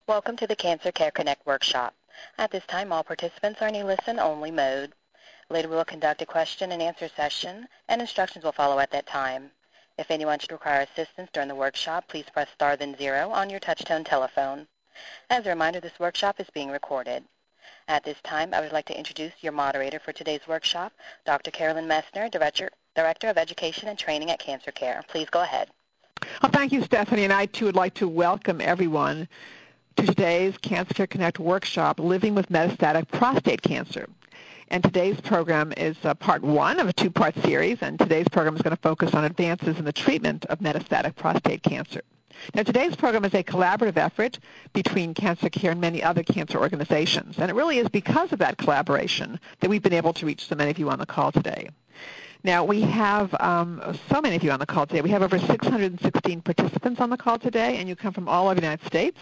Welcome to the Cancer Care Connect workshop. At this time, all participants are in a listen-only mode. Later, we will conduct a question-and-answer session, and instructions will follow at that time. If anyone should require assistance during the workshop, please press star then 0 on your touch-tone telephone. As a reminder, this workshop is being recorded. At this time, I would like to introduce your moderator for today's workshop, Dr. Carolyn Messner, Director of Education and Training at Cancer Care. Please go ahead. Well, thank you, Stephanie, and I, too, would like to welcome everyone to today's Cancer Care Connect workshop, Living with Metastatic Prostate Cancer. And today's program is part one of a two-part series, and today's program is going to focus on advances in the treatment of metastatic prostate cancer. Now, today's program is a collaborative effort between Cancer Care and many other cancer organizations, and it really is because of that collaboration that we've been able to reach so many of you on the call today. Now, we have so many of you on the call today. We have over 616 participants on the call today, and you come from all over the United States.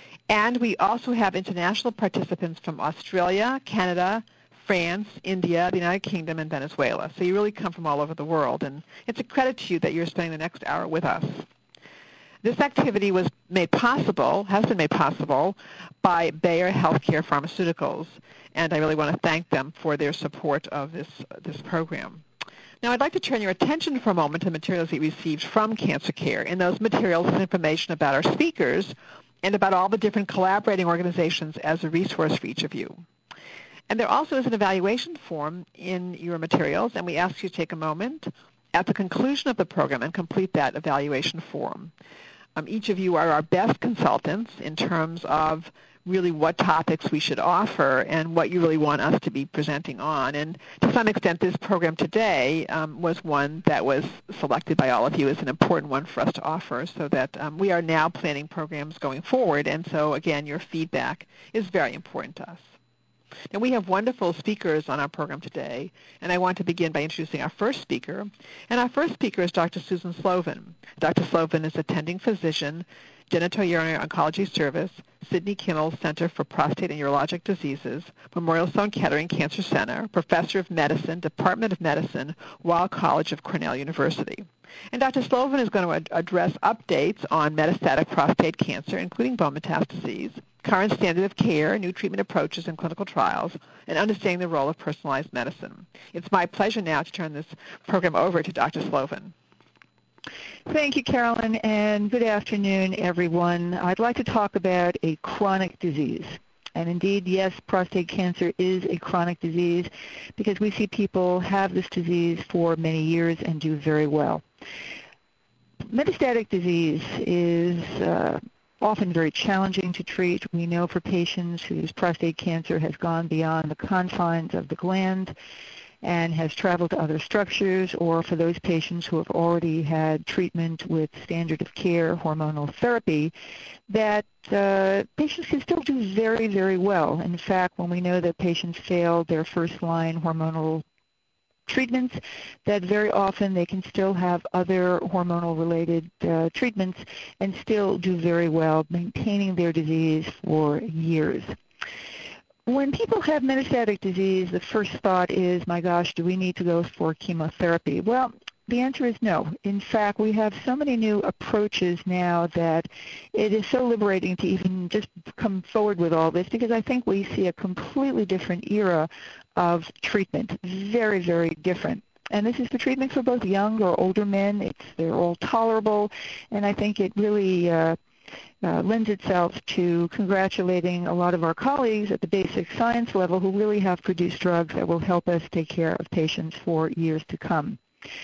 And we also have international participants from Australia, Canada, France, India, the United Kingdom, and Venezuela. So you really come from all over the world, and it's a credit to you that you're spending the next hour with us. This activity was made possible, has been made possible, by Bayer Healthcare Pharmaceuticals, and I really want to thank them for their support of this program. Now, I'd like to turn your attention for a moment to the materials we received from Cancer Care. In those materials is information about our speakers and about all the different collaborating organizations as a resource for each of you. And there also is an evaluation form in your materials, and we ask you to take a moment at the conclusion of the program and complete that evaluation form. Each of you are our best consultants in terms of really what topics we should offer and what you really want us to be presenting on. And to some extent, this program today was one that was selected by all of you as an important one for us to offer, so that we are now planning programs going forward. And so, again, your feedback is very important to us. Now, we have wonderful speakers on our program today, and I want to begin by introducing our first speaker. And our first speaker is Dr. Susan Slovin. Dr. Slovin is attending physician, Genitourinary Oncology Service, Sidney Kinnell Center for Prostate and Urologic Diseases, Memorial Sloan Kettering Cancer Center, Professor of Medicine, Department of Medicine, Weill College of Cornell University. And Dr. Slovin is going to address updates on metastatic prostate cancer, including bone metastases, current standard of care, new treatment approaches and clinical trials, and understanding the role of personalized medicine. It's my pleasure now to turn this program over to Dr. Slovin. Thank you, Carolyn, and good afternoon, everyone. I'd like to talk about a chronic disease. And indeed, yes, prostate cancer is a chronic disease because we see people have this disease for many years and do very well. Metastatic disease is often very challenging to treat. We know for patients whose prostate cancer has gone beyond the confines of the gland and has traveled to other structures, or for those patients who have already had treatment with standard of care hormonal therapy, that patients can still do very, very well. In fact, when we know that patients fail their first-line hormonal treatments, that very often they can still have other hormonal-related treatments and still do very well, maintaining their disease for years. When people have metastatic disease, the first thought is, my gosh, do we need to go for chemotherapy? Well, the answer is no. In fact, we have so many new approaches now that it is so liberating to even just come forward with all this, because I think we see a completely different era of treatment, very, very different. And this is the treatment for both young or older men. They're all tolerable, and I think it really lends itself to congratulating a lot of our colleagues at the basic science level who really have produced drugs that will help us take care of patients for years to come.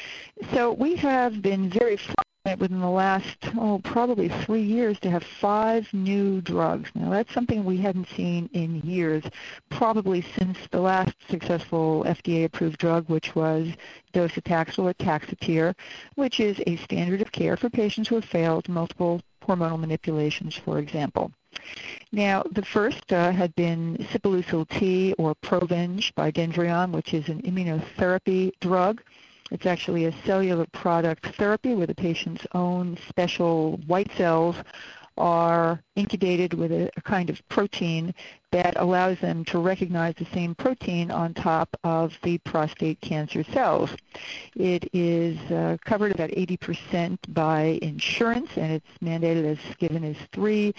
So we have been very fortunate within the last, probably 3 years to have 5 new drugs. Now that's something we hadn't seen in years, probably since the last successful FDA-approved drug, which was docetaxel or Taxotere, which is a standard of care for patients who have failed multiple hormonal manipulations, for example. Now, the first had been Sipuleucel T, or Provenge, by Dendreon, which is an immunotherapy drug. It's actually a cellular product therapy where the patient's own special white cells are incubated with a kind of protein that allows them to recognize the same protein on top of the prostate cancer cells. It is covered about 80% by insurance, and it's mandated as given as 3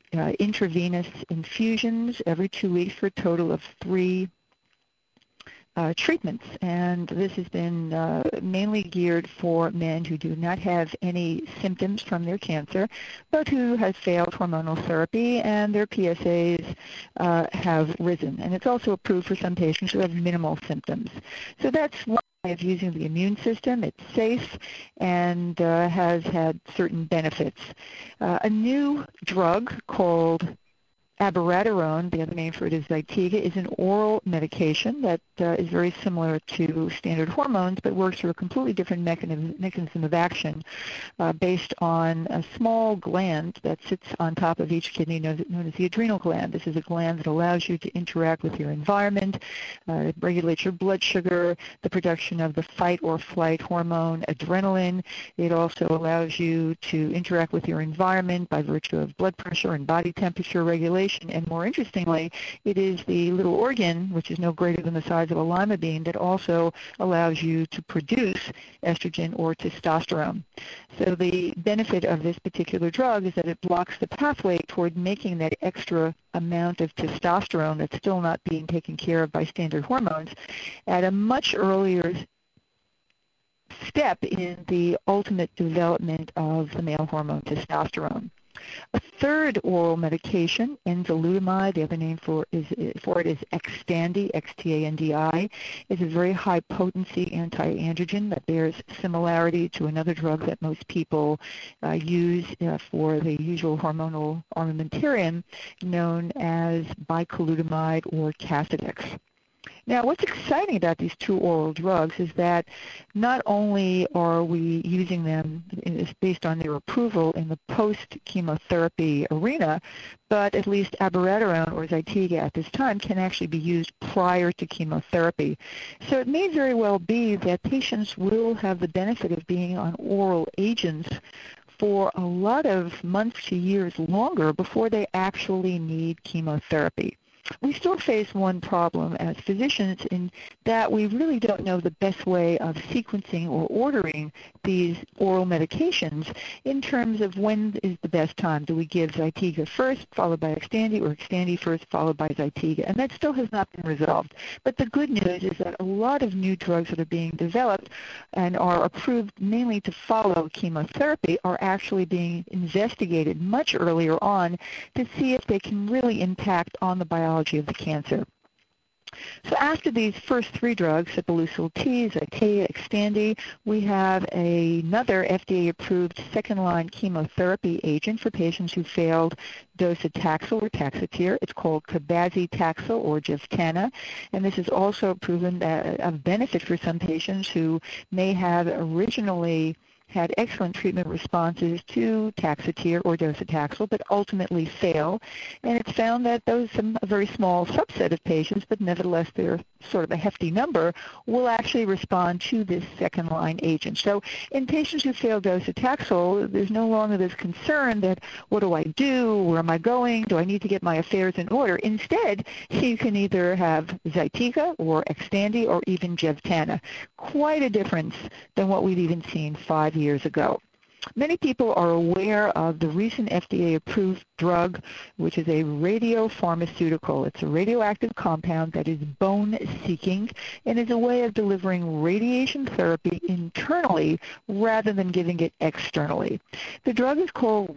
intravenous infusions every 2 weeks for a total of 3 treatments, and this has been mainly geared for men who do not have any symptoms from their cancer, but who have failed hormonal therapy and their PSAs have risen. And it's also approved for some patients who have minimal symptoms. So that's one way of using the immune system. It's safe and has had certain benefits. A new drug called abiraterone, the other name for it is Zytiga, is an oral medication that is very similar to standard hormones, but works through a completely different mechanism of action based on a small gland that sits on top of each kidney known as the adrenal gland. This is a gland that allows you to interact with your environment. It regulates your blood sugar, the production of the fight or flight hormone, adrenaline. It also allows you to interact with your environment by virtue of blood pressure and body temperature regulation. And more interestingly, it is the little organ, which is no greater than the size of a lima bean, that also allows you to produce estrogen or testosterone. So the benefit of this particular drug is that it blocks the pathway toward making that extra amount of testosterone that's still not being taken care of by standard hormones at a much earlier step in the ultimate development of the male hormone testosterone. A third oral medication, enzalutamide, the other name for it is Xtandi, Xtandi, is a very high potency anti-androgen that bears similarity to another drug that most people use for the usual hormonal armamentarium known as bicalutamide or Casodex. Now, what's exciting about these 2 oral drugs is that not only are we using them based on their approval in the post-chemotherapy arena, but at least abiraterone or Zytiga at this time can actually be used prior to chemotherapy. So it may very well be that patients will have the benefit of being on oral agents for a lot of months to years longer before they actually need chemotherapy. We still face one problem as physicians in that we really don't know the best way of sequencing or ordering these oral medications in terms of when is the best time. Do we give Zytiga first, followed by Xtandi, or Xtandi first, followed by Zytiga? And that still has not been resolved. But the good news is that a lot of new drugs that are being developed and are approved mainly to follow chemotherapy are actually being investigated much earlier on to see if they can really impact on the biology of the cancer. So after these first 3 drugs, Sipuleucel T, Zytiga, Xtandi, we have another FDA-approved second-line chemotherapy agent for patients who failed docetaxel or Taxotere. It's called cabazitaxel or Jevtana, and this is also proven of benefit for some patients who may have originally had excellent treatment responses to Taxotere or docetaxel, but ultimately fail. And it's found that a very small subset of patients, but nevertheless they're sort of a hefty number, will actually respond to this second-line agent. So in patients who fail docetaxel, there's no longer this concern that, what do I do? Where am I going? Do I need to get my affairs in order? Instead, you can either have Zytiga or Xtandi or even Jevtana. Quite a difference than what we've even seen 5 years ago. Many people are aware of the recent FDA-approved drug, which is a radiopharmaceutical. It's a radioactive compound that is bone-seeking and is a way of delivering radiation therapy internally rather than giving it externally. The drug is called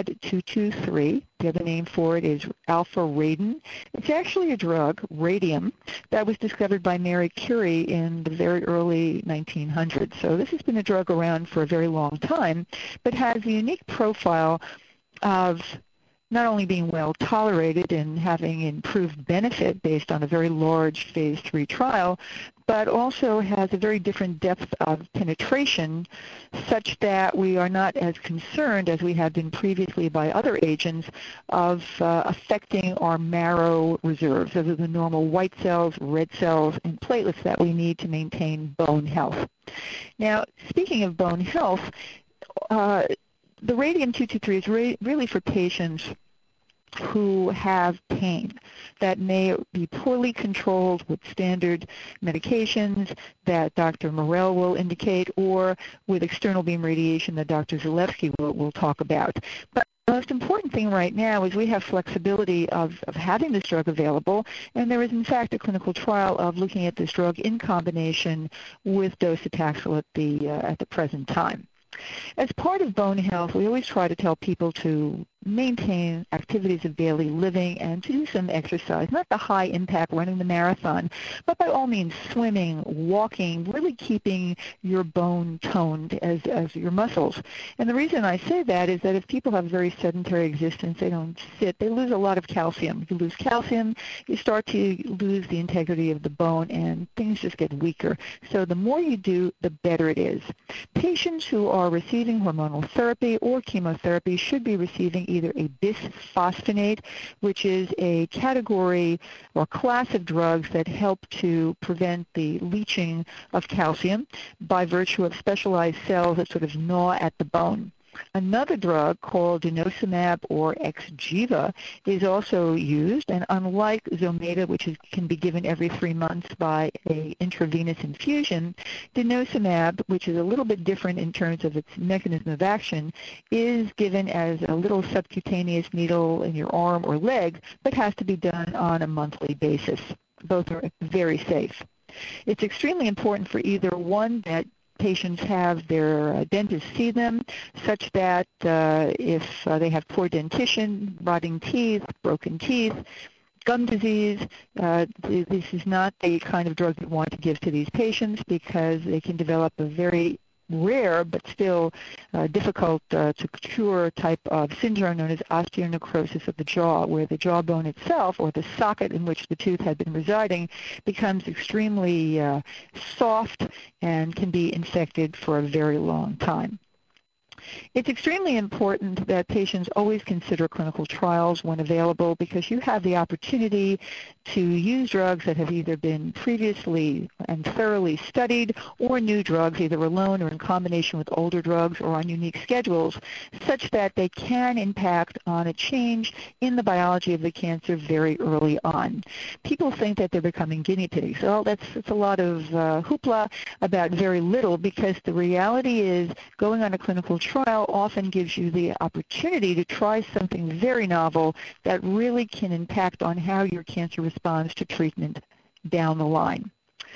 RAD223. The other name for it is alpha-radin. It's actually a drug, radium, that was discovered by Marie Curie in the very early 1900s. So this has been a drug around for a very long time, but has a unique profile of not only being well tolerated and having improved benefit based on a very large phase 3 trial, but also has a very different depth of penetration such that we are not as concerned as we have been previously by other agents of affecting our marrow reserves. Those are the normal white cells, red cells, and platelets that we need to maintain bone health. Now, speaking of bone health, the radium-223 is really for patients who have pain that may be poorly controlled with standard medications that Dr. Morell will indicate, or with external beam radiation that Dr. Zalewski will talk about. But The most important thing right now is we have flexibility of having this drug available, and there is in fact a clinical trial of looking at this drug in combination with docetaxel at the present time. As part of bone health, we always try to tell people to maintain activities of daily living and to do some exercise, not the high impact running the marathon, but by all means swimming, walking, really keeping your bone toned as your muscles. And the reason I say that is that if people have a very sedentary existence, they don't sit, they lose a lot of calcium. If you lose calcium, you start to lose the integrity of the bone and things just get weaker. So the more you do, the better it is. Patients who are receiving hormonal therapy or chemotherapy should be receiving either a bisphosphonate, which is a category or class of drugs that help to prevent the leaching of calcium by virtue of specialized cells that sort of gnaw at the bone. Another drug called denosumab or Xgeva is also used, and unlike Zometa, which can be given every 3 months by an intravenous infusion, denosumab, which is a little bit different in terms of its mechanism of action, is given as a little subcutaneous needle in your arm or leg, but has to be done on a monthly basis. Both are very safe. It's extremely important for either one that patients have their dentist see them, such that if they have poor dentition, rotting teeth, broken teeth, gum disease, this is not the kind of drug you want to give to these patients because they can develop a very rare but still difficult to cure type of syndrome known as osteonecrosis of the jaw, where the jawbone itself or the socket in which the tooth had been residing becomes extremely soft and can be infected for a very long time. It's extremely important that patients always consider clinical trials when available because you have the opportunity to use drugs that have either been previously and thoroughly studied or new drugs, either alone or in combination with older drugs or on unique schedules, such that they can impact on a change in the biology of the cancer very early on. People think that they're becoming guinea pigs. Well, that's a lot of hoopla about very little because the reality is going on a clinical trial often gives you the opportunity to try something very novel that really can impact on how your cancer responds to treatment down the line.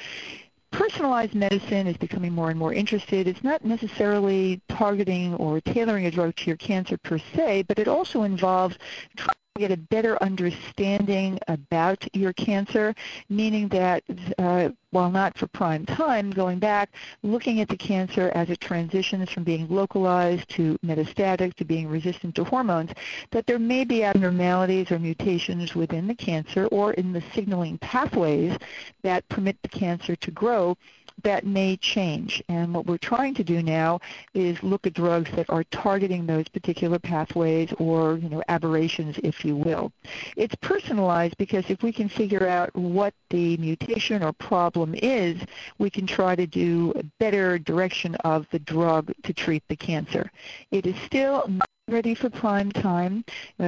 Personalized medicine is becoming more and more interested. It's not necessarily targeting or tailoring a drug to your cancer per se, but it also involves trying to get a better understanding about your cancer, meaning that while not for prime time, going back, looking at the cancer as it transitions from being localized to metastatic to being resistant to hormones, that there may be abnormalities or mutations within the cancer or in the signaling pathways that permit the cancer to grow that may change. And what we're trying to do now is look at drugs that are targeting those particular pathways or, aberrations, if you will. It's personalized because if we can figure out what the mutation or problem is, we can try to do a better direction of the drug to treat the cancer. It is still not ready for prime time.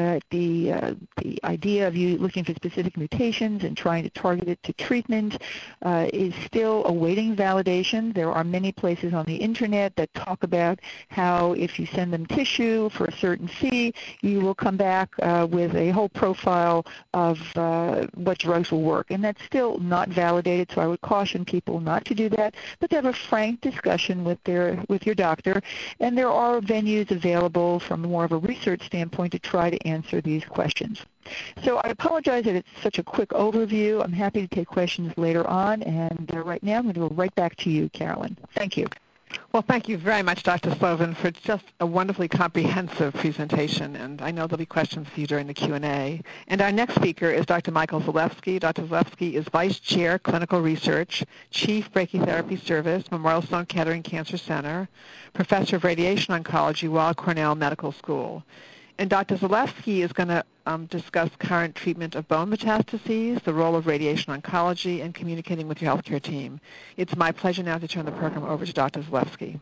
The idea of you looking for specific mutations and trying to target it to treatment is still awaiting validation. There are many places on the internet that talk about how if you send them tissue for a certain fee, you will come back with a whole profile of what drugs will work. And that's still not validated, so I would caution people not to do that, but to have a frank discussion with your doctor. And there are venues available from more of a research standpoint to try to answer these questions. So I apologize that it's such a quick overview. I'm happy to take questions later on, and right now I'm going to go right back to you, Carolyn. Thank you. Well, thank you very much, Dr. Slovin, for just a wonderfully comprehensive presentation, and I know there'll be questions for you during the Q&A. And our next speaker is Dr. Michael Zalewski. Dr. Zalewski is Vice Chair, Clinical Research, Chief Brachytherapy Service, Memorial Sloan Kettering Cancer Center, Professor of Radiation Oncology, Weill Cornell Medical School. And Dr. Zalewski is going to discuss current treatment of bone metastases, the role of radiation oncology, and communicating with your healthcare team. It's my pleasure now to turn the program over to Dr. Zalewski.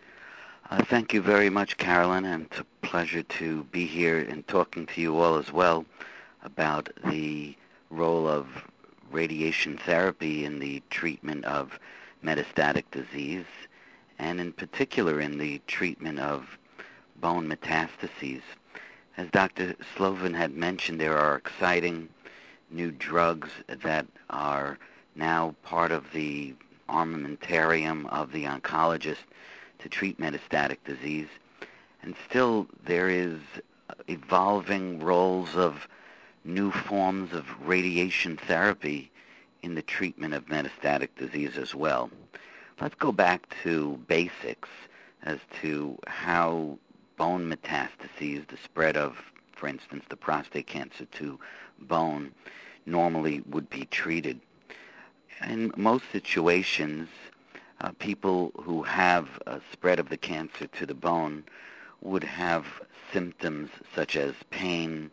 Thank you very much, Carolyn, and it's a pleasure to be here and talking to you all as well about the role of radiation therapy in the treatment of metastatic disease, and in particular in the treatment of bone metastases. As Dr. Slovin had mentioned, there are exciting new drugs that are now part of the armamentarium of the oncologist to treat metastatic disease. And still there is evolving roles of new forms of radiation therapy in the treatment of metastatic disease as well. Let's go back to basics as to how bone metastases, the spread of, for instance, the prostate cancer to bone, normally would be treated. In most situations, people who have a spread of the cancer to the bone would have symptoms such as pain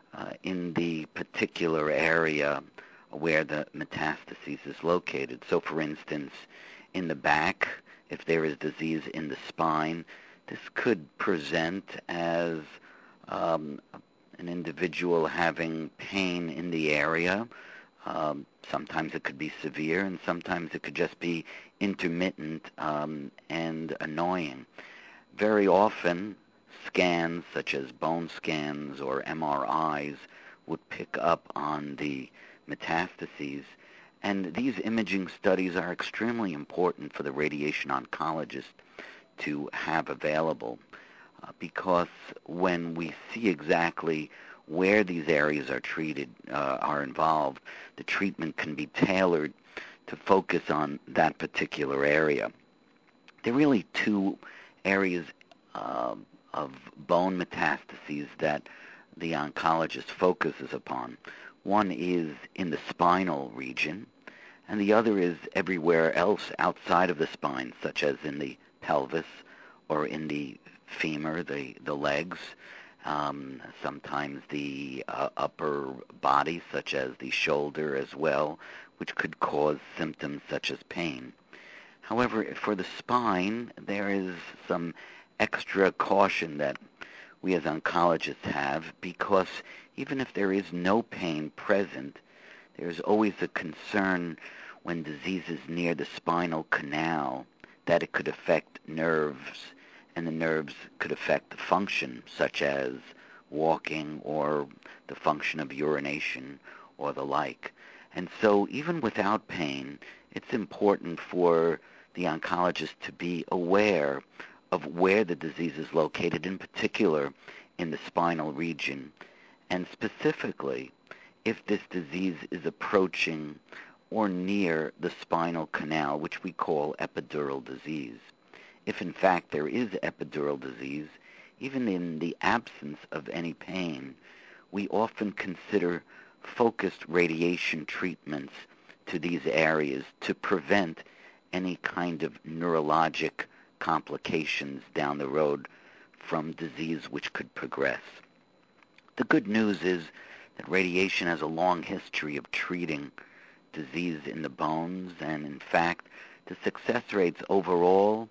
in the particular area where the metastases is located. So, for instance, in the back, if there is disease in the spine, this could present as an individual having pain in the area. Sometimes it could be severe, and sometimes it could just be intermittent and annoying. Very often, scans such as bone scans or MRIs would pick up on the metastases, and these imaging studies are extremely important for the radiation oncologist to have available because when we see exactly where these areas are treated, are involved, the treatment can be tailored to focus on that particular area. There are really two areas of bone metastases that the oncologist focuses upon. One is in the spinal region, and the other is everywhere else outside of the spine, such as in the pelvis or in the femur, the legs, sometimes the upper body, such as the shoulder as well, which could cause symptoms such as pain. However, for the spine, there is some extra caution that we as oncologists have, because even if there is no pain present, there's always a concern when disease is near the spinal canal that it could affect nerves, and the nerves could affect the function, such as walking or the function of urination or the like. And so even without pain, it's important for the oncologist to be aware of where the disease is located, in particular in the spinal region, and specifically if this disease is approaching or near the spinal canal, which we call epidural disease. If in fact there is epidural disease, even in the absence of any pain, we often consider focused radiation treatments to these areas to prevent any kind of neurologic complications down the road from disease which could progress. The good news is that radiation has a long history of treating disease in the bones, and in fact the success rates overall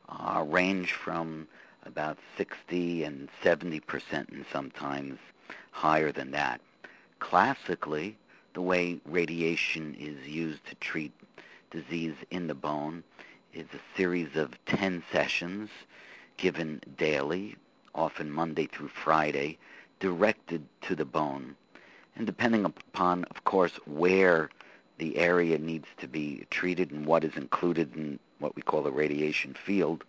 range from about 60 and 70% and sometimes higher than that. Classically, the way radiation is used to treat disease in the bone is a series of 10 sessions given daily, often Monday through Friday, directed to the bone. And depending upon, of course, where the area needs to be treated and what is included in what we call the radiation field,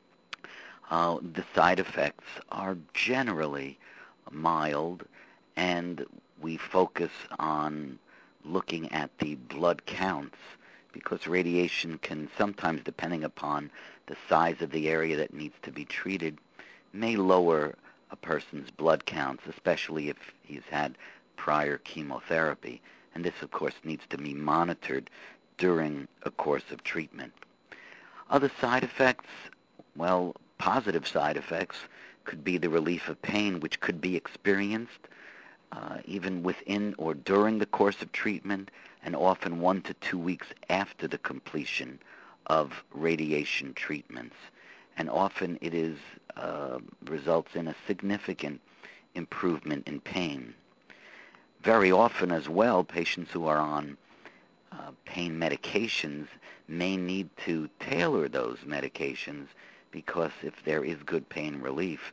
the side effects are generally mild, and we focus on looking at the blood counts, because radiation can sometimes, depending upon the size of the area that needs to be treated, may lower a person's blood counts, especially if he's had prior chemotherapy. And this, of course, needs to be monitored during a course of treatment. Other side effects, well, positive side effects could be the relief of pain, which could be experienced even within or during the course of treatment, and often 1 to 2 weeks after the completion of radiation treatments. And often it is results in a significant improvement in pain. Very often as well, patients who are on pain medications may need to tailor those medications, because if there is good pain relief,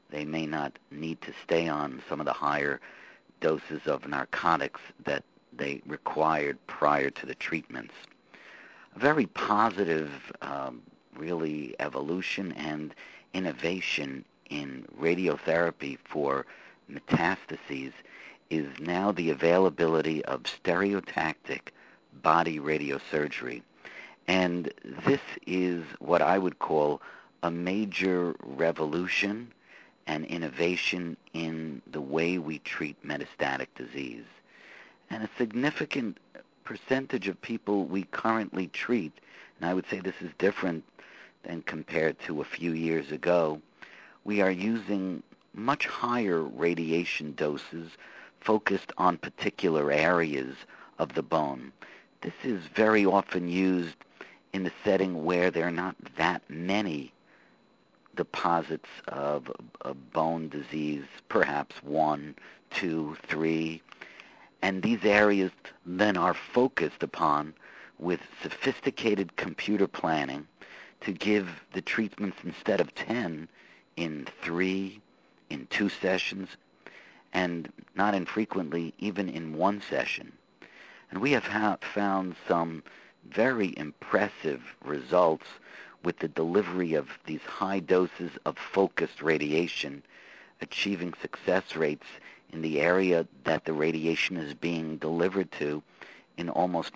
they may not need to stay on some of the higher doses of narcotics that they required prior to the treatments. A very positive, really, evolution and innovation in radiotherapy for metastases is now the availability of stereotactic body radiosurgery. And this is what I would call a major revolution and innovation in the way we treat metastatic disease. And a significant percentage of people we currently treat, and I would say this is different than compared to a few years ago, we are using much higher radiation doses focused on particular areas of the bone. This is very often used in the setting where there are not that many deposits of bone disease, perhaps 1, 2, 3, and these areas then are focused upon with sophisticated computer planning to give the treatments instead of 10 in 3, in 2 sessions, and not infrequently even in 1 session. And we have found some very impressive results with the delivery of these high doses of focused radiation, achieving success rates in the area that the radiation is being delivered to in almost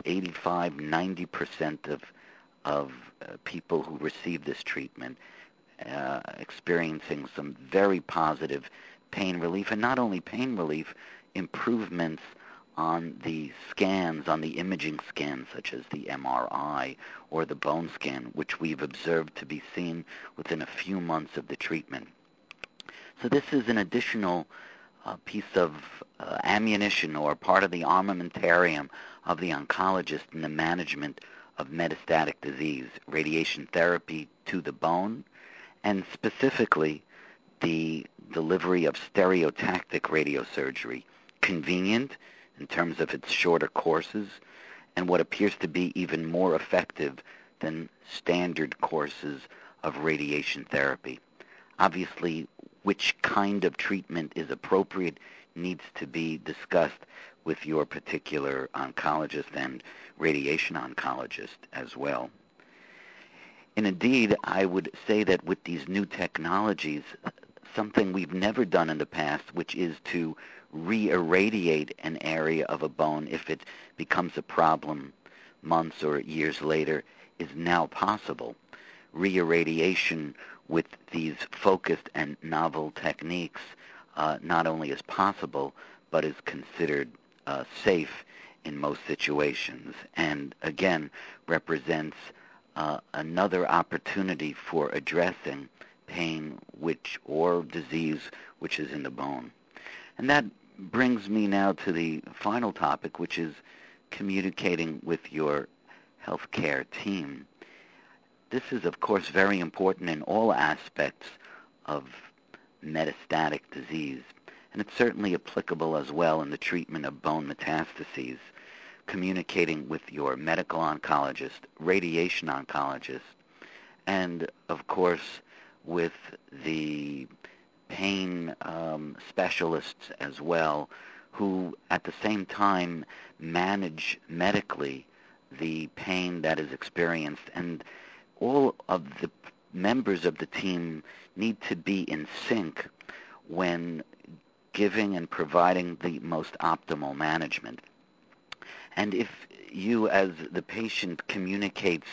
85-90% of people who receive this treatment, experiencing some very positive pain relief, and not only pain relief, improvements on the scans, on the imaging scans, such as the MRI or the bone scan, which we've observed to be seen within a few months of the treatment. So this is an additional piece of ammunition or part of the armamentarium of the oncologist in the management of metastatic disease, radiation therapy to the bone, and specifically the delivery of stereotactic radiosurgery, convenient in terms of its shorter courses, and what appears to be even more effective than standard courses of radiation therapy. Obviously, which kind of treatment is appropriate needs to be discussed with your particular oncologist and radiation oncologist as well. And indeed, I would say that with these new technologies, something we've never done in the past, which is to re-irradiate an area of a bone if it becomes a problem months or years later, is now possible. Re-irradiation with these focused and novel techniques not only is possible, but is considered safe in most situations, and again represents another opportunity for addressing pain or disease which is in the bone. And that brings me now to the final topic, which is communicating with your healthcare team. This is, of course, very important in all aspects of metastatic disease, and it's certainly applicable as well in the treatment of bone metastases. Communicating with your medical oncologist, radiation oncologist, and, of course, with the pain specialists as well, who at the same time manage medically the pain that is experienced. And all of the members of the team need to be in sync when giving and providing the most optimal management. And if you, as the patient, communicates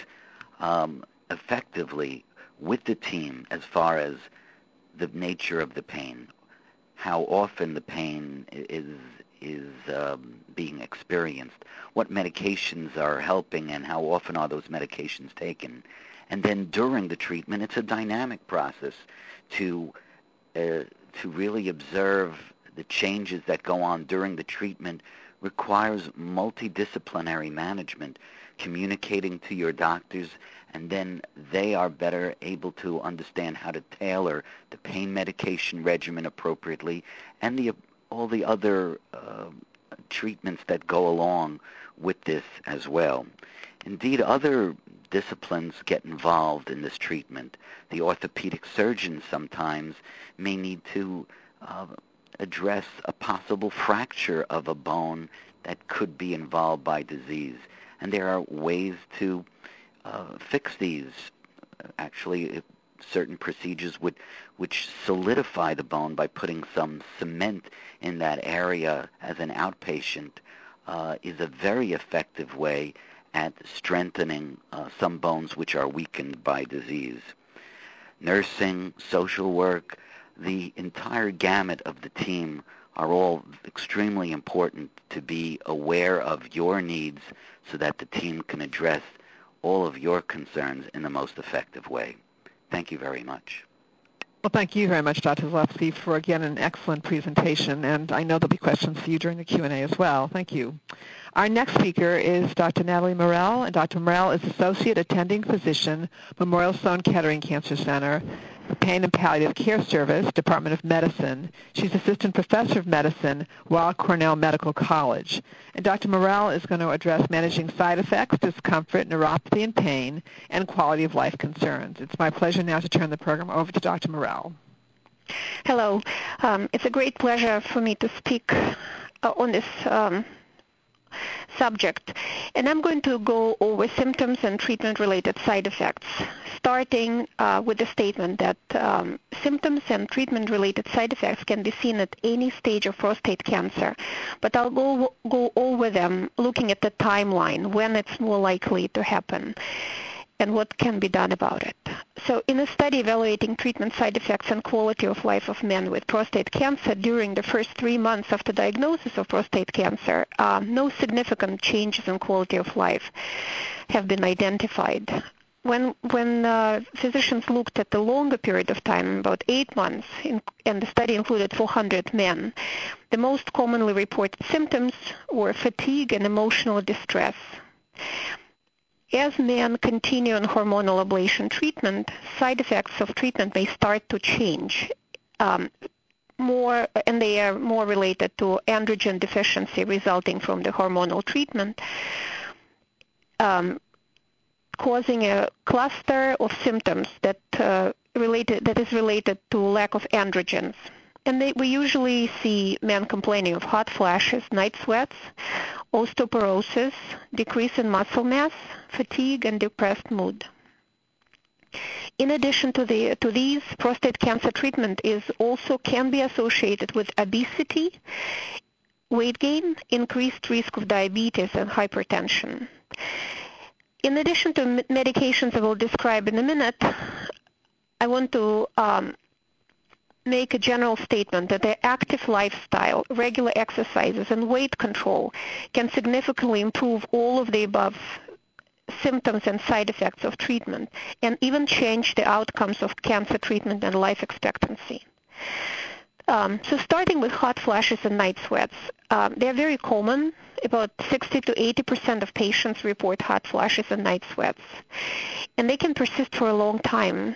effectively with the team as far as the nature of the pain, how often the pain is being experienced, what medications are helping, and how often are those medications taken, and then during the treatment, it's a dynamic process to really observe the changes that go on during the treatment. Requires multidisciplinary management, communicating to your doctors, and then they are better able to understand how to tailor the pain medication regimen appropriately, and all the other treatments that go along with this as well. Indeed, other disciplines get involved in this treatment. The orthopedic surgeon sometimes may need to address a possible fracture of a bone that could be involved by disease. And there are ways to fix these. Actually, certain procedures which solidify the bone by putting some cement in that area as an outpatient is a very effective way at strengthening some bones which are weakened by disease. Nursing, social work, the entire gamut of the team are all extremely important to be aware of your needs so that the team can address all of your concerns in the most effective way. Thank you very much. Well, thank you very much, Dr. Zalewski, for, again, an excellent presentation, and I know there'll be questions for you during the Q&A as well. Thank you. Our next speaker is Dr. Natalie Morell, and Dr. Morell is Associate Attending Physician, Memorial Sloan Kettering Cancer Center, Pain and Palliative Care Service, Department of Medicine. She's Assistant Professor of Medicine, Weill Cornell Medical College. And Dr. Morell is going to address managing side effects, discomfort, neuropathy, and pain, and quality of life concerns. It's my pleasure now to turn the program over to Dr. Morell. Hello. It's a great pleasure for me to speak on this subject, and I'm going to go over symptoms and treatment-related side effects, starting with the statement that symptoms and treatment-related side effects can be seen at any stage of prostate cancer, but I'll go over them looking at the timeline, when it's more likely to happen, and what can be done about it. So in a study evaluating treatment side effects and quality of life of men with prostate cancer during the first 3 months after diagnosis of prostate cancer, no significant changes in quality of life have been identified. When physicians looked at the longer period of time, about 8 months, and the study included 400 men, the most commonly reported symptoms were fatigue and emotional distress. As men continue on hormonal ablation treatment, side effects of treatment may start to change, and they are more related to androgen deficiency resulting from the hormonal treatment, causing a cluster of symptoms that is related to lack of androgens. And we usually see men complaining of hot flashes, night sweats, osteoporosis, decrease in muscle mass, fatigue, and depressed mood. In addition to these, prostate cancer treatment can be associated with obesity, weight gain, increased risk of diabetes, and hypertension. In addition to medications I will describe in a minute, I want to make a general statement that the active lifestyle, regular exercises, and weight control can significantly improve all of the above symptoms and side effects of treatment, and even change the outcomes of cancer treatment and life expectancy. So starting with hot flashes and night sweats, they're very common. About 60 to 80% of patients report hot flashes and night sweats, and they can persist for a long time.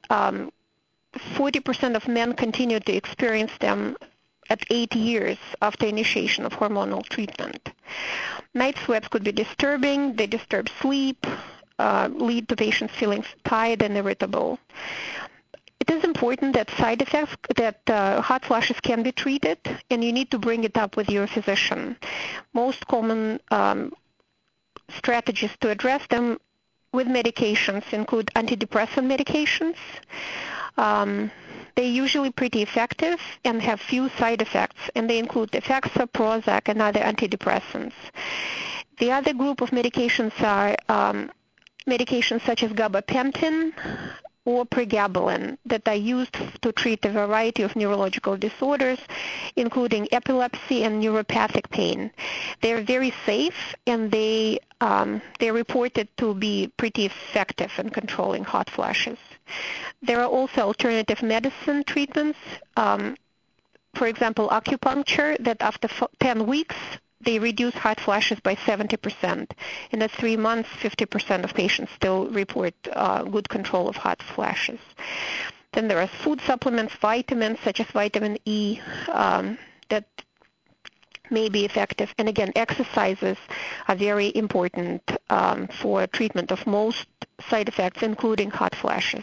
40% of men continue to experience them at 8 years after initiation of hormonal treatment. Night sweats could be disturbing. They disturb sleep, lead to patients feeling tired and irritable. It is important that hot flashes can be treated, and you need to bring it up with your physician. Most common strategies to address them with medications include antidepressant medications. They're usually pretty effective and have few side effects, and they include Effexor, Prozac, and other antidepressants. The other group of medications are medications such as gabapentin or pregabalin that are used to treat a variety of neurological disorders, including epilepsy and neuropathic pain. They're very safe, and they're reported to be pretty effective in controlling hot flashes. There are also alternative medicine treatments, for example, acupuncture, that after 10 weeks, they reduce hot flashes by 70%. And at 3 months, 50% of patients still report good control of hot flashes. Then there are food supplements, vitamins such as vitamin E, that may be effective. And again, exercises are very important for treatment of most side effects, including hot flashes.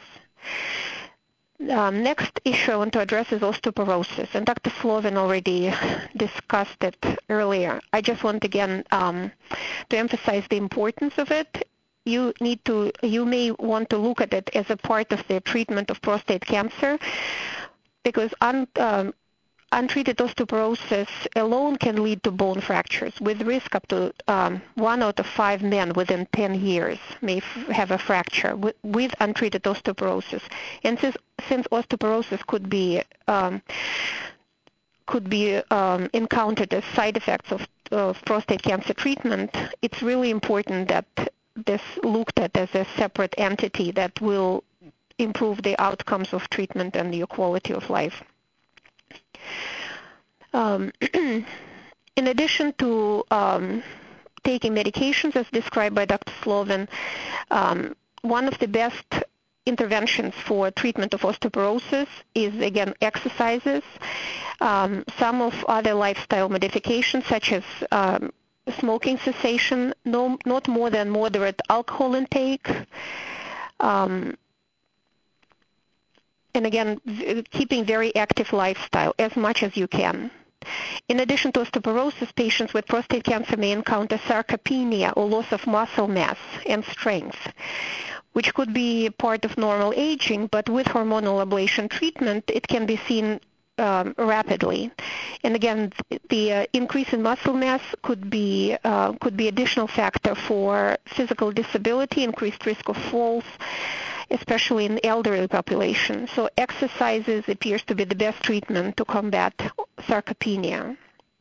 Next issue I want to address is osteoporosis, and Dr. Slovin already discussed it earlier. I just want again to emphasize the importance of it. You may want to look at it as a part of the treatment of prostate cancer, because untreated osteoporosis alone can lead to bone fractures, with risk up to 1 out of 5 men within 10 years may have a fracture with untreated osteoporosis. And since osteoporosis could be encountered as side effects of prostate cancer treatment, it's really important that this looked at as a separate entity that will improve the outcomes of treatment and your quality of life. In addition to taking medications as described by Dr. Slovin, one of the best interventions for treatment of osteoporosis is, again, exercises. Some of other lifestyle modifications, such as smoking cessation, not more than moderate alcohol intake, and again, keeping very active lifestyle as much as you can. In addition to osteoporosis, patients with prostate cancer may encounter sarcopenia, or loss of muscle mass and strength, which could be part of normal aging, but with hormonal ablation treatment, it can be seen rapidly. And again, the increase in muscle mass could be additional factor for physical disability, increased risk of falls, especially in the elderly population. So exercises appears to be the best treatment to combat sarcopenia.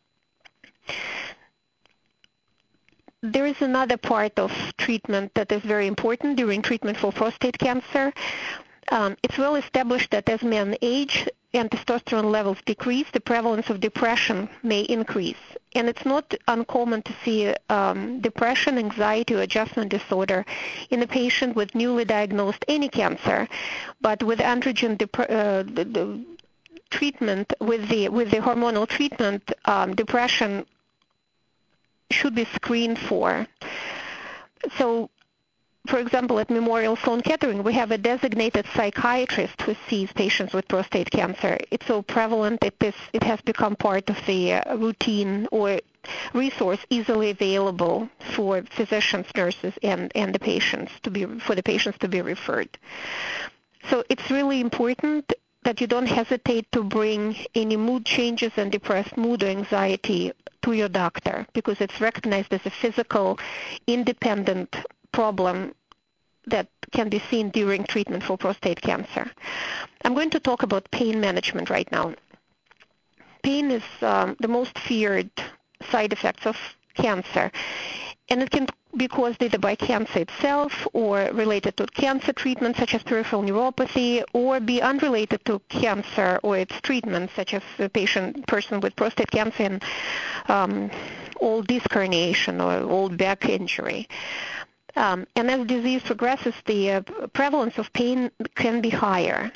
There is another part of treatment that is very important during treatment for prostate cancer. It's well established that as men age and testosterone levels decrease, the prevalence of depression may increase. And it's not uncommon to see depression, anxiety, or adjustment disorder in a patient with newly diagnosed any cancer, but with androgen treatment, with the hormonal treatment, depression should be screened for. So, for example, at Memorial Sloan Kettering, we have a designated psychiatrist who sees patients with prostate cancer. It's so prevalent, it has become part of the routine or resource easily available for physicians, nurses, and the patients for the patients to be referred. So it's really important that you don't hesitate to bring any mood changes and depressed mood or anxiety to your doctor, because it's recognized as a physical, independent problem that can be seen during treatment for prostate cancer. I'm going to talk about pain management right now. Pain is the most feared side effects of cancer, and it can be caused either by cancer itself or related to cancer treatment, such as peripheral neuropathy, or be unrelated to cancer or its treatment, such as a person with prostate cancer and old disc herniation or old back injury. And as disease progresses, the prevalence of pain can be higher.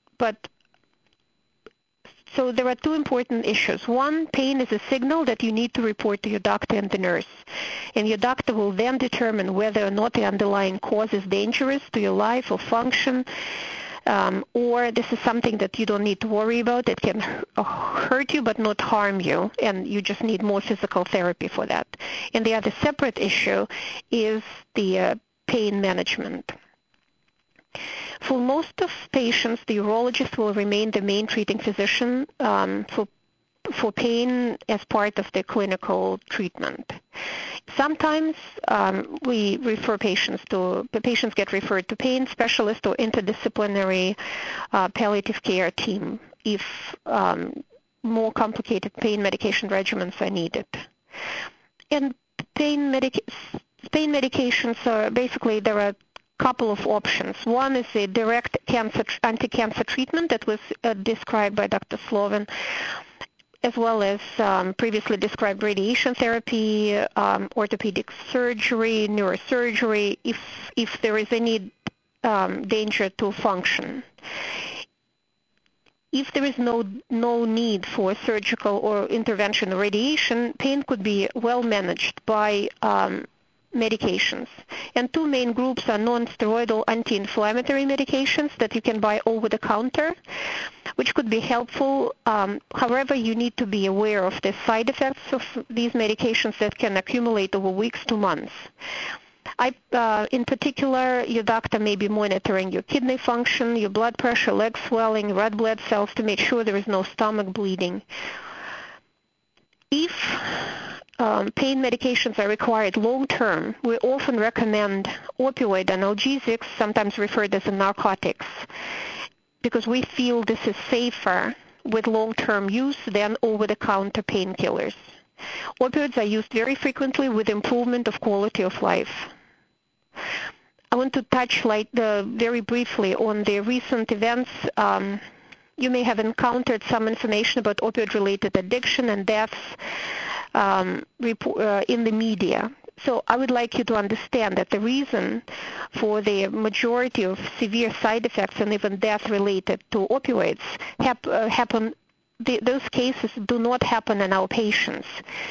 So there are two important issues. One, pain is a signal that you need to report to your doctor and the nurse. And your doctor will then determine whether or not the underlying cause is dangerous to your life or function, or this is something that you don't need to worry about. It can hurt you but not harm you, and you just need more physical therapy for that. And the other separate issue is the pain management. For most of patients, the urologist will remain the main treating physician for pain as part of the clinical treatment. Sometimes the patients get referred to pain specialist or interdisciplinary palliative care team if more complicated pain medication regimens are needed. And pain medications are basically, there are couple of options. One is a direct anti-cancer treatment that was described by Dr. Slovin, as well as previously described radiation therapy, orthopedic surgery, neurosurgery, if there is any danger to function. If there is no need for surgical or intervention or radiation, pain could be well managed by medications. And two main groups are non-steroidal anti-inflammatory medications that you can buy over the counter, which could be helpful. However, you need to be aware of the side effects of these medications that can accumulate over weeks to months. In particular, your doctor may be monitoring your kidney function, your blood pressure, leg swelling, red blood cells to make sure there is no stomach bleeding. If pain medications are required long-term, we often recommend opioid analgesics, sometimes referred as narcotics, because we feel this is safer with long-term use than over-the-counter painkillers. Opioids are used very frequently with improvement of quality of life. I want to touch very briefly on the recent events. You may have encountered some information about opioid-related addiction and deaths in the media. So I would like you to understand that the reason for the majority of severe side effects and even death related to opioids happen. Those cases do not happen in our patients.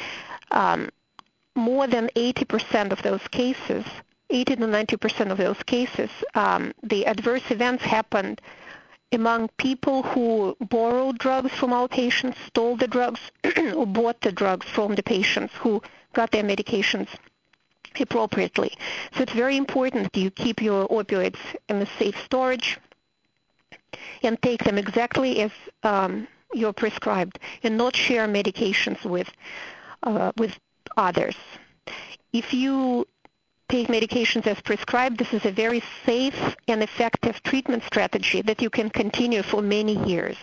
More than 80% of those cases, 80 to 90% of those cases, the adverse events happened among people who borrowed drugs from our patients, stole the drugs, or bought the drugs from the patients who got their medications appropriately. So it's very important that you keep your opioids in a safe storage and take them exactly as you're prescribed, and not share medications with others. If you take medications as prescribed, this is a very safe and effective treatment strategy that you can continue for many years.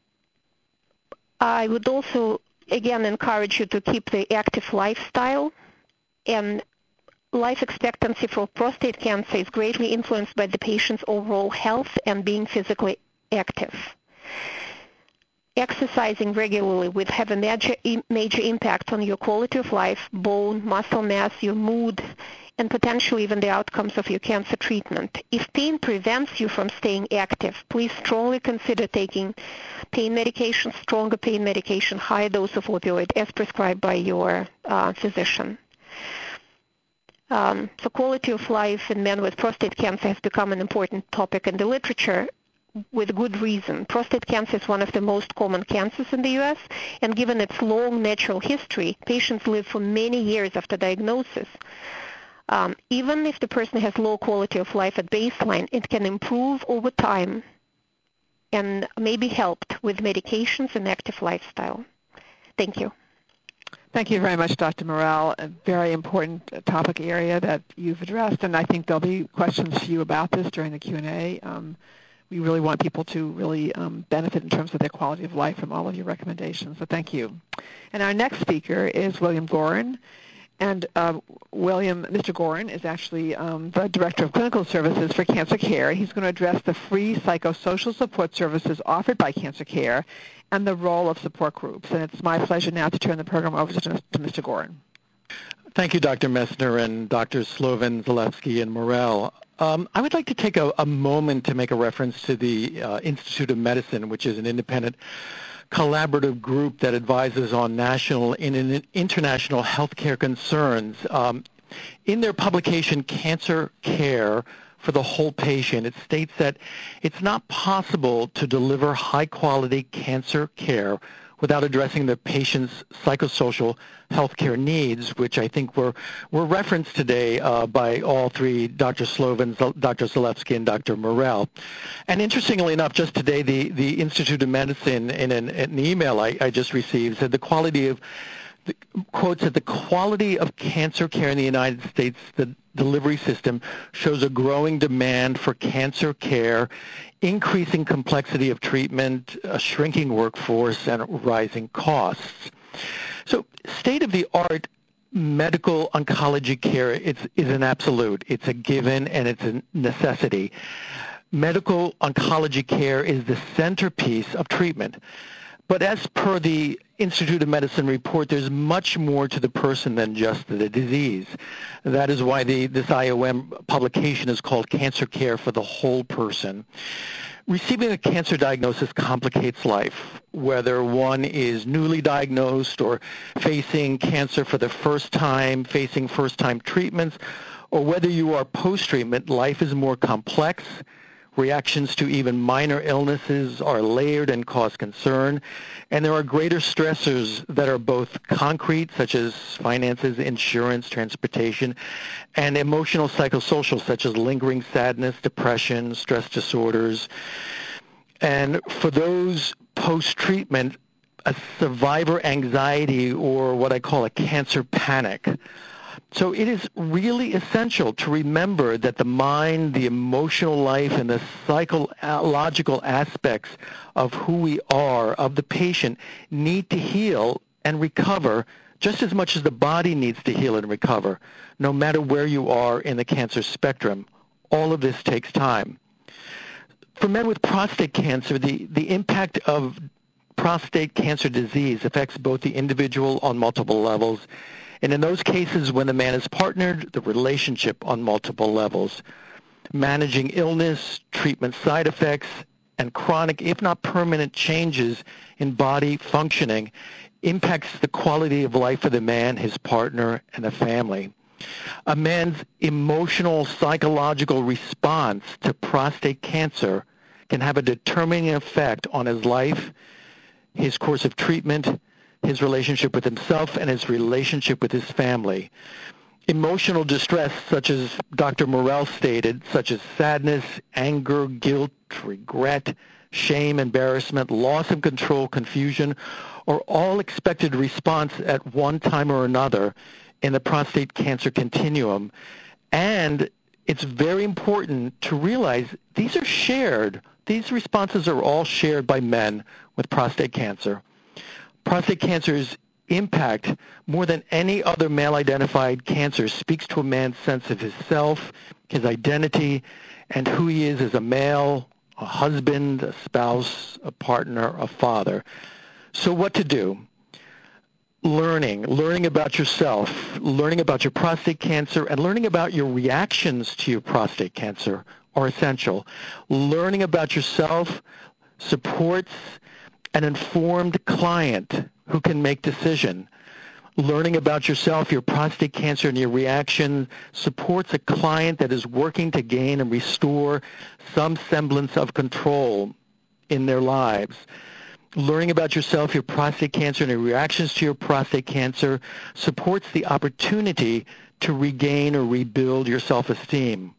I would also, again, encourage you to keep the active lifestyle, and life expectancy for prostate cancer is greatly influenced by the patient's overall health and being physically active. Exercising regularly will have a major impact on your quality of life, bone, muscle mass, your mood, and potentially even the outcomes of your cancer treatment. If pain prevents you from staying active, please strongly consider taking pain medication, stronger pain medication, higher dose of opioid as prescribed by your physician. So quality of life in men with prostate cancer has become an important topic in the literature, with good reason. Prostate cancer is one of the most common cancers in the U.S., and given its long natural history, patients live for many years after diagnosis. Even if the person has low quality of life at baseline, it can improve over time and may be helped with medications and active lifestyle. Thank you. Thank you very much, Dr. Morell. A very important topic area that you've addressed, and I think there'll be questions for you about this during the Q&A. We really want people to really benefit in terms of their quality of life from all of your recommendations, so thank you. And our next speaker is William Gorin. And Mr. Gorin is actually the Director of Clinical Services for Cancer Care. He's going to address the free psychosocial support services offered by Cancer Care and the role of support groups. And it's my pleasure now to turn the program over to Mr. Gorin. Thank you, Dr. Messner and Drs. Slovin, Zalewski, and Morell. I would like to take a moment to make a reference to the Institute of Medicine, which is an independent collaborative group that advises on national and international healthcare concerns. In their publication, Cancer Care for the Whole Patient, it states that it's not possible to deliver high-quality cancer care without addressing the patient's psychosocial healthcare needs, which I think were referenced today by all three, Dr. Slovin, Dr. Zalewski, and Dr. Morell. And interestingly enough, just today, the Institute of Medicine, in an email I just received, said quotes that the quality of cancer care in the United States, the delivery system, shows a growing demand for cancer care, increasing complexity of treatment, a shrinking workforce, and rising costs. So state-of-the-art medical oncology care is an absolute. It's a given, and it's a necessity. Medical oncology care is the centerpiece of treatment. But as per the Institute of Medicine report, there's much more to the person than just the disease. That is why this IOM publication is called Cancer Care for the Whole Person. Receiving a cancer diagnosis complicates life, whether one is newly diagnosed or facing cancer for the first time, facing first-time treatments, or whether you are post-treatment. Life is more complex. Reactions to even minor illnesses are layered and cause concern, and there are greater stressors that are both concrete, such as finances, insurance, transportation, and emotional psychosocial, such as lingering sadness, depression, stress disorders. And for those post-treatment, a survivor anxiety, or what I call a cancer panic. So it is really essential to remember that the mind, the emotional life, and the psychological aspects of who we are, of the patient, need to heal and recover just as much as the body needs to heal and recover, no matter where you are in the cancer spectrum. All of this takes time. For men with prostate cancer, the impact of prostate cancer disease affects both the individual on multiple levels, and in those cases, when the man is partnered, the relationship on multiple levels. Managing illness, treatment side effects, and chronic, if not permanent, changes in body functioning impacts the quality of life of the man, his partner, and the family. A man's emotional, psychological response to prostate cancer can have a determining effect on his life, his course of treatment, his relationship with himself, and his relationship with his family. Emotional distress, such as Dr. Morell stated, such as sadness, anger, guilt, regret, shame, embarrassment, loss of control, confusion, are all expected response at one time or another in the prostate cancer continuum. And it's very important to realize these are shared. These responses are all shared by men with prostate cancer. Prostate cancer's impact, more than any other male-identified cancer, speaks to a man's sense of his self, his identity, and who he is as a male, a husband, a spouse, a partner, a father. So what to do? Learning about yourself, learning about your prostate cancer, and learning about your reactions to your prostate cancer are essential. Learning about yourself supports an informed client who can make decision. Learning about yourself, your prostate cancer, and your reaction supports a client that is working to gain and restore some semblance of control in their lives. Learning about yourself, your prostate cancer, and your reactions to your prostate cancer supports the opportunity to regain or rebuild your self-esteem.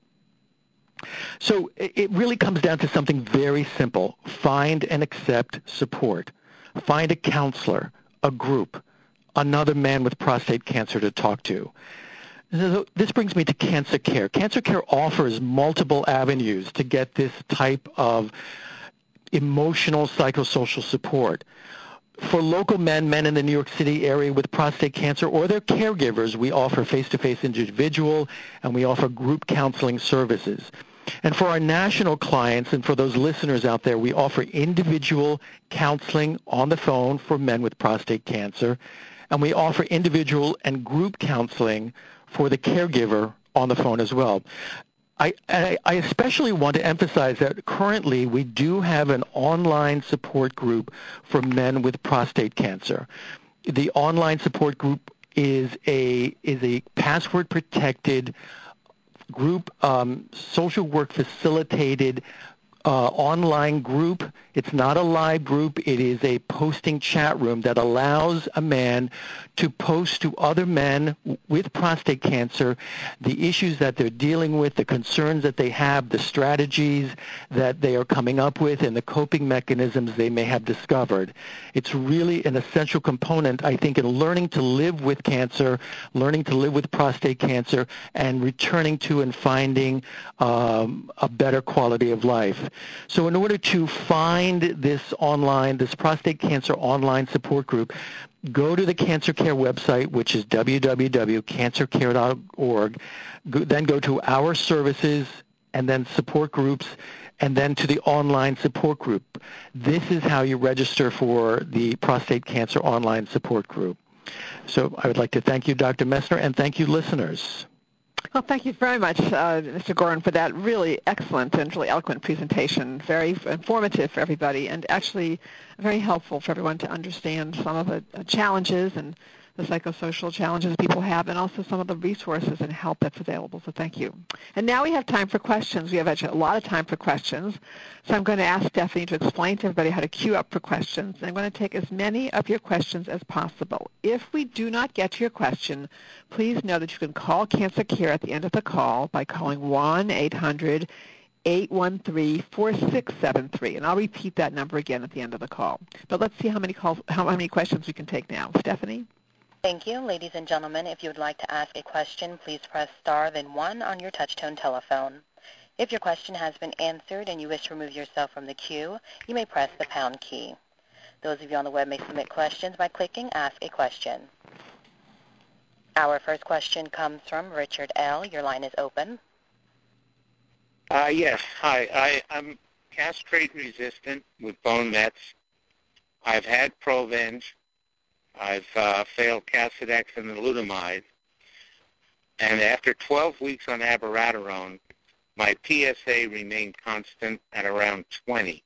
So it really comes down to something very simple. Find and accept support. Find a counselor, a group, another man with prostate cancer to talk to. So this brings me to Cancer Care. Cancer Care offers multiple avenues to get this type of emotional psychosocial support. For local men in the New York City area with prostate cancer or their caregivers, we offer face-to-face individual and we offer group counseling services. And for our national clients and for those listeners out there, we offer individual counseling on the phone for men with prostate cancer, and we offer individual and group counseling for the caregiver on the phone as well. I especially want to emphasize that currently we do have an online support group for men with prostate cancer. The online support group is a password-protected group, social work facilitated online group. It's not a live group. It is a posting chat room that allows a man to post to other men with prostate cancer the issues that they're dealing with, the concerns that they have, the strategies that they are coming up with, and the coping mechanisms they may have discovered. It's really an essential component, I think, in learning to live with cancer, learning to live with prostate cancer, and returning to and finding a better quality of life. So in order to find this prostate cancer online support group, go to the Cancer Care website, which is www.cancercare.org. Then go to Our Services, and then support groups, and then to the online support group. This is how you register for the prostate cancer online support group. So I would like to thank you, Dr. Messner, and thank you, listeners. Well, thank you very much, Mr. Gorin, for that really excellent and really eloquent presentation. Very informative for everybody, and actually very helpful for everyone to understand some of the challenges and the psychosocial challenges people have, and also some of the resources and help that's available. So thank you. And now we have time for questions. We have actually a lot of time for questions. So I'm going to ask Stephanie to explain to everybody how to queue up for questions. And I'm going to take as many of your questions as possible. If we do not get to your question, please know that you can call Cancer Care at the end of the call by calling 1-800-813-4673. And I'll repeat that number again at the end of the call. But let's see how many questions we can take now. Stephanie? Thank you. Ladies and gentlemen, if you would like to ask a question, please press star then 1 on your touch-tone telephone. If your question has been answered and you wish to remove yourself from the queue, you may press the pound key. Those of you on the web may submit questions by clicking Ask a Question. Our first question comes from Richard L. Your line is open. Yes. Hi. I'm castrate-resistant with bone mets. I've had Provenge. I've failed Casodex and Enzalutamide. And after 12 weeks on abiraterone, my PSA remained constant at around 20.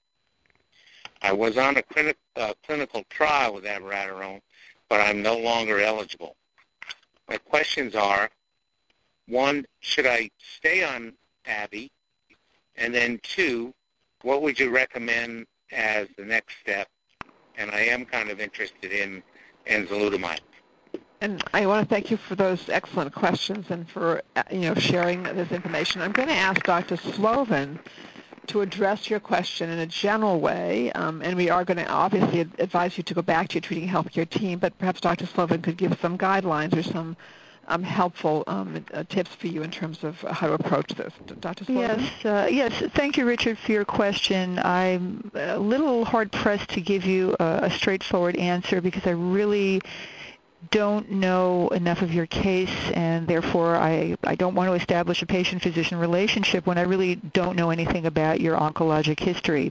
I was on a clinical trial with abiraterone, but I'm no longer eligible. My questions are, 1, should I stay on Abby? And then 2, what would you recommend as the next step? And I am kind of interested in enzalutamide. And I want to thank you for those excellent questions and for sharing this information. I'm going to ask Dr. Slovin to address your question in a general way, and we are going to obviously advise you to go back to your treating healthcare team, but perhaps Dr. Slovin could give some guidelines or some helpful tips for you in terms of how to approach this. Dr. Slovin? Yes. Thank you, Richard, for your question. I'm a little hard-pressed to give you a straightforward answer because I really don't know enough of your case, and therefore I don't want to establish a patient-physician relationship when I really don't know anything about your oncologic history.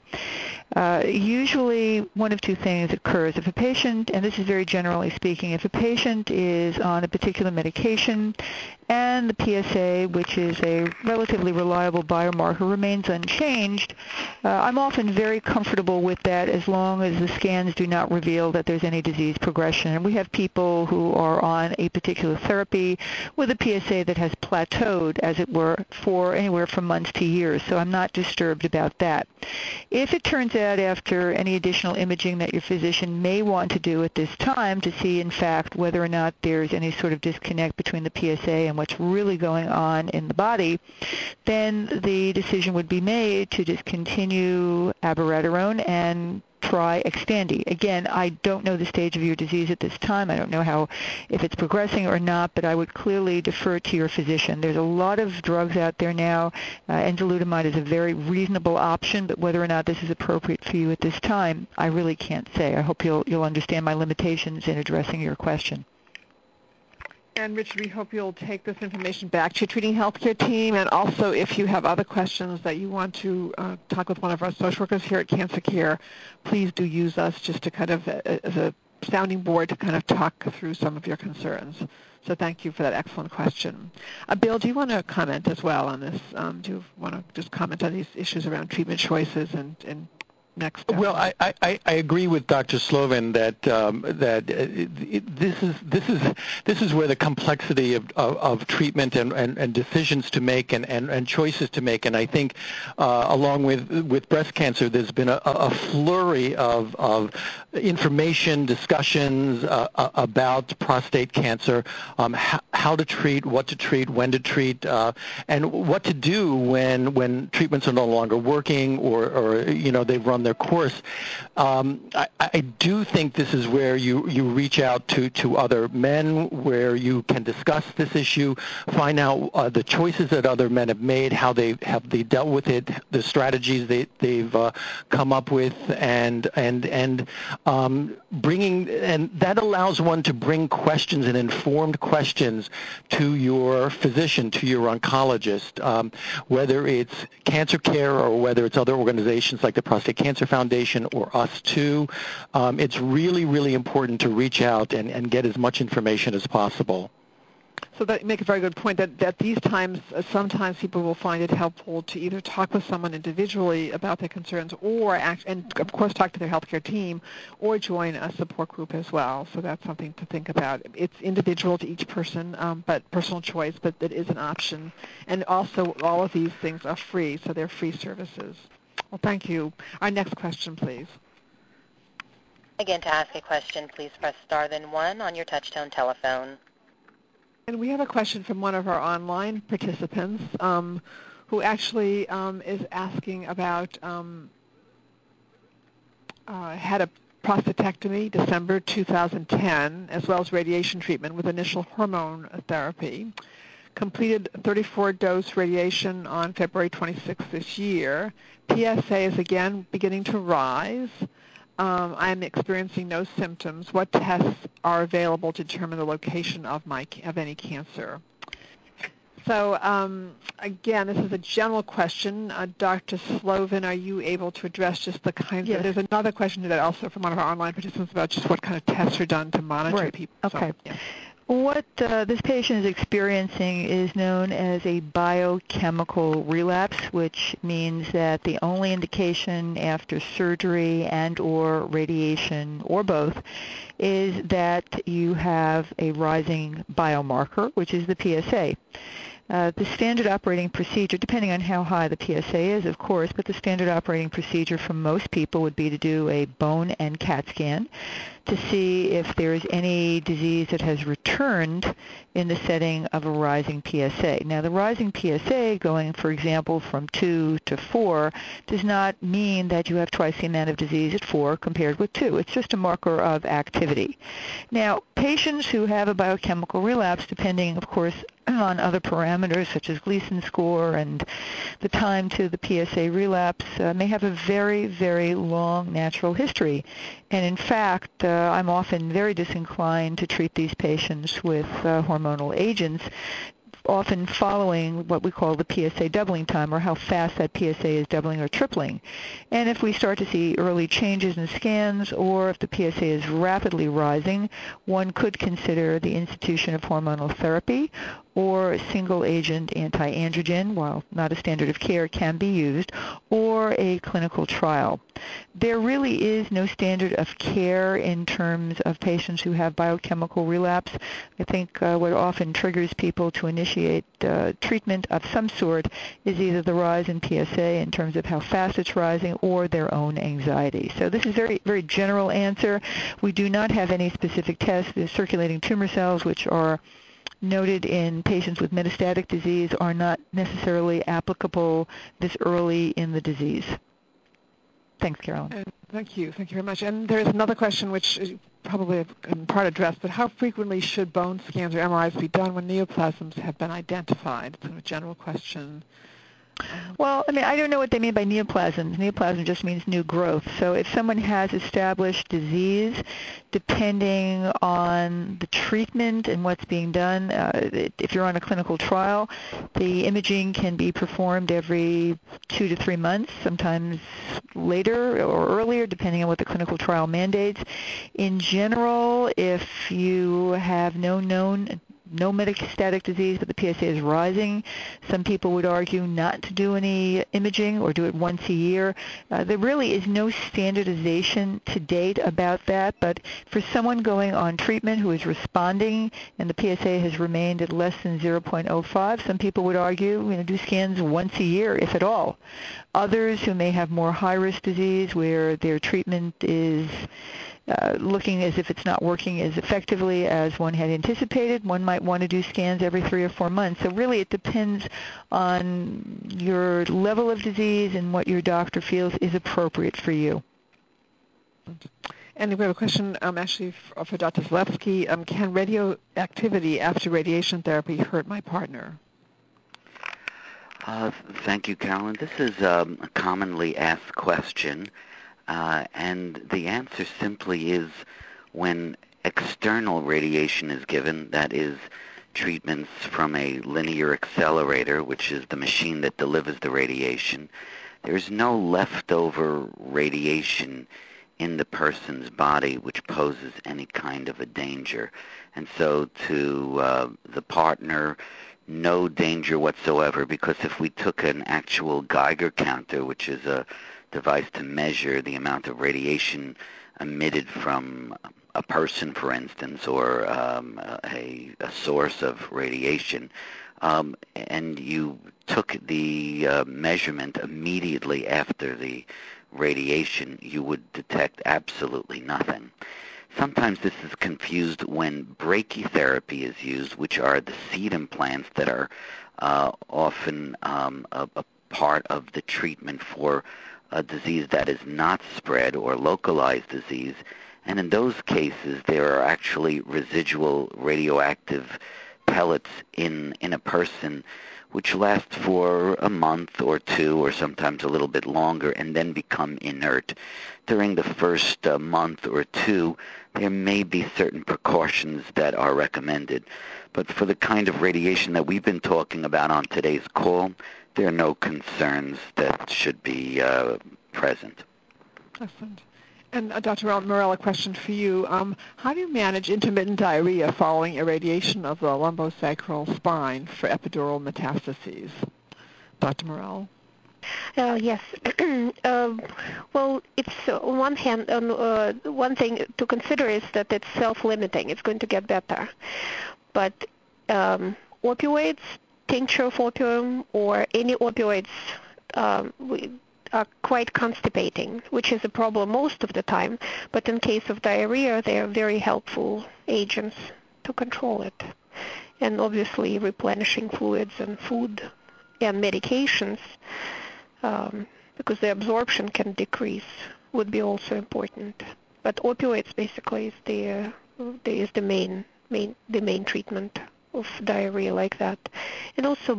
Usually one of two things occurs. If a patient, and this is very generally speaking, if a patient is on a particular medication and the PSA, which is a relatively reliable biomarker, remains unchanged, I'm often very comfortable with that as long as the scans do not reveal that there's any disease progression. And we have people who are on a particular therapy with a PSA that has plateaued, as it were, for anywhere from months to years, so I'm not disturbed about that. If it turns out after any additional imaging that your physician may want to do at this time to see, in fact, whether or not there's any sort of disconnect between the PSA and what's really going on in the body, then the decision would be made to discontinue abiraterone and try Xtandi. Again, I don't know the stage of your disease at this time. I don't know if it's progressing or not, but I would clearly defer to your physician. There's a lot of drugs out there now. Enzalutamide is a very reasonable option, but whether or not this is appropriate for you at this time, I really can't say. I hope you'll understand my limitations in addressing your question. And Richard, we hope you'll take this information back to your treating healthcare team, and also if you have other questions that you want to talk with one of our social workers here at Cancer Care, please do use us just to kind of as a sounding board to kind of talk through some of your concerns. So thank you for that excellent question. Bill, do you want to comment as well on this? Do you want to just comment on these issues around treatment choices and next step? Well, I agree with Dr. Slovin that this is where the complexity of treatment and decisions to make and choices to make. And I think along with breast cancer, there's been a flurry of information, discussions about prostate cancer, how to treat, what to treat, when to treat, and what to do when treatments are no longer working or they've run their course. I do think this is where you reach out to other men, where you can discuss this issue, find out the choices that other men have made, how they dealt with it, the strategies they've come up with, and bringing, and that allows one to bring questions and informed questions to your physician, to your oncologist, whether it's Cancer Care or whether it's other organizations like the Prostate Cancer Foundation or us too. It's really, really important to reach out and get as much information as possible. So that you make a very good point that these times, sometimes people will find it helpful to either talk with someone individually about their concerns or and of course talk to their healthcare team or join a support group as well. So that's something to think about. It's individual to each person, but personal choice, but it is an option. And also all of these things are free, so they're free services. Well, thank you. Our next question, please. Again, to ask a question, please press star then 1 on your touch-tone telephone. And we have a question from one of our online participants who actually is asking about had a prostatectomy December 2010, as well as radiation treatment with initial hormone therapy. Completed 34-dose radiation on February 26th this year. PSA is again beginning to rise. I'm experiencing no symptoms. What tests are available to determine the location of any cancer? So again, this is a general question. Dr. Slovin, are you able to address just the kinds of... There's another question to that also from one of our online participants about just what kind of tests are done to monitor people. Okay. So, yeah. What this patient is experiencing is known as a biochemical relapse, which means that the only indication after surgery and or radiation or both is that you have a rising biomarker, which is the PSA. The standard operating procedure, depending on how high the PSA is, of course, but the standard operating procedure for most people would be to do a bone and CAT scan to see if there is any disease that has returned in the setting of a rising PSA. Now, the rising PSA going, for example, from 2 to 4 does not mean that you have twice the amount of disease at 4 compared with 2. It's just a marker of activity. Now, patients who have a biochemical relapse, depending, of course, on other parameters such as Gleason score and the time to the PSA relapse, may have a very, very long natural history. And in fact, I'm often very disinclined to treat these patients with hormonal agents, often following what we call the PSA doubling time, or how fast that PSA is doubling or tripling. And if we start to see early changes in scans, or if the PSA is rapidly rising, one could consider the institution of hormonal therapy, or single-agent anti-androgen, while not a standard of care, can be used, or a clinical trial. There really is no standard of care in terms of patients who have biochemical relapse. I think what often triggers people to initiate treatment of some sort is either the rise in PSA in terms of how fast it's rising or their own anxiety. So this is a very, very general answer. We do not have any specific tests. The circulating tumor cells, which are noted in patients with metastatic disease, are not necessarily applicable this early in the disease. Thanks, Carolyn. Thank you. Thank you very much. And there's another question which is probably in part addressed, but how frequently should bone scans or MRIs be done when neoplasms have been identified? It's a general question. Well, I mean, I don't know what they mean by neoplasms. Neoplasm just means new growth. So if someone has established disease, depending on the treatment and what's being done, if you're on a clinical trial, the imaging can be performed every 2 to 3 months, sometimes later or earlier, depending on what the clinical trial mandates. In general, if you have no metastatic disease, but the PSA is rising, some people would argue not to do any imaging or do it once a year. There really is no standardization to date about that, but for someone going on treatment who is responding and the PSA has remained at less than 0.05, some people would argue, do scans once a year, if at all. Others who may have more high-risk disease where their treatment is looking as if it's not working as effectively as one had anticipated. One might want to do scans every 3 or 4 months. So really it depends on your level of disease and what your doctor feels is appropriate for you. And we have a question actually for Dr. Zalewski. Can radioactivity after radiation therapy hurt my partner? Thank you, Carolyn. This is a commonly asked question. And the answer simply is when external radiation is given, that is treatments from a linear accelerator, which is the machine that delivers the radiation, there's no leftover radiation in the person's body which poses any kind of a danger. And so to the partner, no danger whatsoever, because if we took an actual Geiger counter, which is a device to measure the amount of radiation emitted from a person, for instance, or a source of radiation, and you took the measurement immediately after the radiation, you would detect absolutely nothing. Sometimes this is confused when brachytherapy is used, which are the seed implants that are often a part of the treatment for a disease that is not spread or localized disease. And in those cases, there are actually residual radioactive pellets in a person which last for a month or two or sometimes a little bit longer and then become inert. During the first month or two, there may be certain precautions that are recommended. But for the kind of radiation that we've been talking about on today's call, there are no concerns that should be present. Excellent. And Dr. Morell, a question for you. How do you manage intermittent diarrhea following irradiation of the lumbosacral spine for epidural metastases? Dr. Morell? Yes. Well, it's on one hand, one thing to consider is that it's self-limiting. It's going to get better. But opioids, tincture of opium, or any opioids are quite constipating, which is a problem most of the time. But in case of diarrhea, they are very helpful agents to control it. And obviously replenishing fluids and food and medications, because the absorption can decrease, would be also important. But opioids basically is the main treatment of diarrhea like that. And also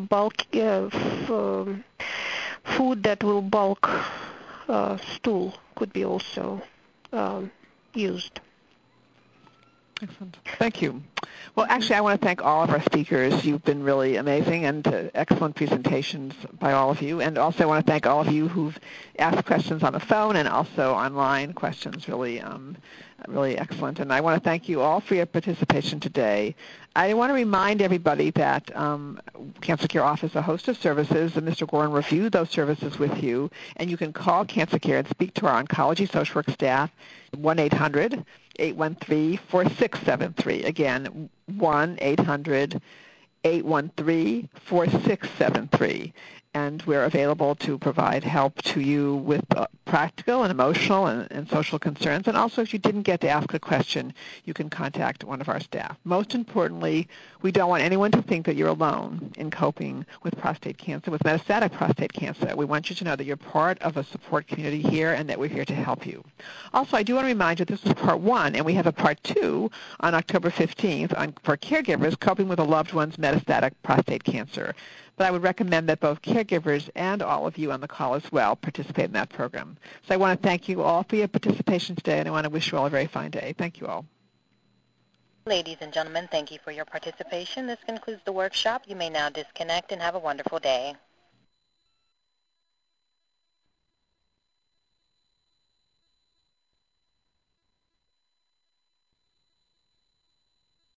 food that will bulk stool could be also used. Excellent. Thank you. Well, actually, I want to thank all of our speakers. You've been really amazing and excellent presentations by all of you. And also I want to thank all of you who've asked questions on the phone and also online questions. Really excellent. And I want to thank you all for your participation today. I want to remind everybody that Cancer Care offers a host of services, and Mr. Gorin reviewed those services with you. And you can call Cancer Care and speak to our oncology social work staff, 1-800-813-4673. Again, 1-800-813-4673. And we're available to provide help to you with practical and emotional and social concerns. And also, if you didn't get to ask a question, you can contact one of our staff. Most importantly, we don't want anyone to think that you're alone in coping with prostate cancer, with metastatic prostate cancer. We want you to know that you're part of a support community here and that we're here to help you. Also, I do want to remind you this is part 1, and we have a part 2 on October 15th for caregivers coping with a loved one's metastatic prostate cancer. But I would recommend that both caregivers and all of you on the call as well participate in that program. So I want to thank you all for your participation today, and I want to wish you all a very fine day. Thank you all. Ladies and gentlemen, thank you for your participation. This concludes the workshop. You may now disconnect and have a wonderful day.